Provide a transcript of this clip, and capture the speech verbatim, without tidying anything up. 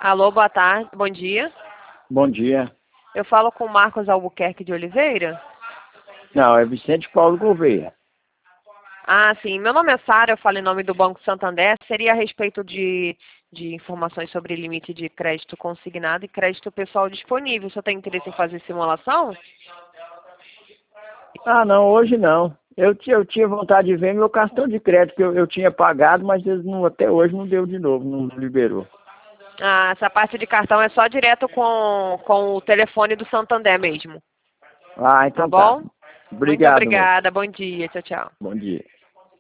Alô, boa tarde, bom dia. Bom dia. Eu falo com o Marcos Albuquerque de Oliveira? Não, é Vicente Paulo Gouveia. Ah, sim. Meu nome é Sara, eu falo em nome do Banco Santander. Seria a respeito de, de informações sobre limite de crédito consignado e crédito pessoal disponível. O senhor tem interesse em fazer simulação? Ah, não, hoje não. Eu, tinha- eu tinha vontade de ver meu cartão de crédito que eu, eu tinha pagado, mas eles não, até hoje não deu de novo, não liberou. Ah, essa parte de cartão é só direto com, com o telefone do Santander mesmo. Ah, Tá então tá. bom? Muito Obrigado, moço. obrigada. Bom dia. Tchau, tchau. Bom dia.